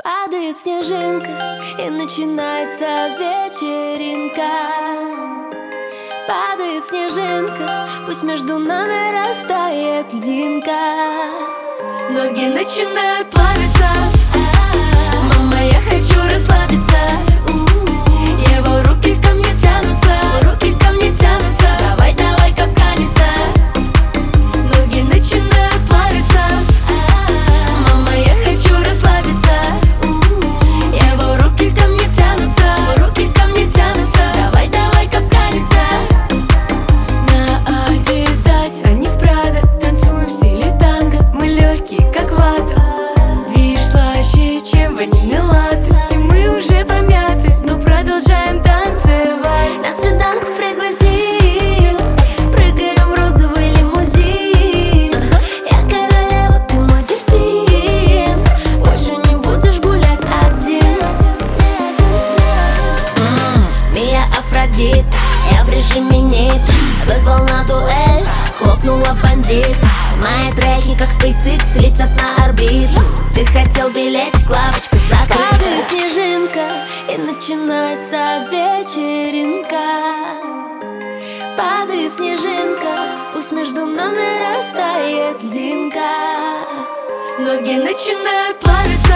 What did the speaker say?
Падает снежинка, и начинается вечеринка. Падает снежинка, пусть между нами растает льдинка. Ноги начинают плавиться, мама, я хочу расслабиться. Его руки ко мне тянутся, руки ко мне тянутся. Давай, давай, капканиться. Ноги начинают плавиться, мама, я хочу расслабиться. Его руки ко мне тянутся, руки ко мне тянутся. Давай, давай, капканиться. На Адидас, а не в Прадо, танцуем в стиле танго. Мы легкие, как вата, движ слаще, чем ванильный латте. И мы уже помяты, но продолжаем танцевать. На свиданку пригласил, прыгаем в розовый лимузин. Я королева, ты мой дельфин. Больше не будешь гулять один. Мия Афродита, я в режиме нита. Вызвал на дуэль, хлопнула бандит. Мои треки, как SpaceX, летят на орбиту. Ты хотел билетик, лавочка закрыта. Падает снежинка, и начинается вечеринка. Падает снежинка, пусть между нами растает льдинка. Ноги начинают плавиться,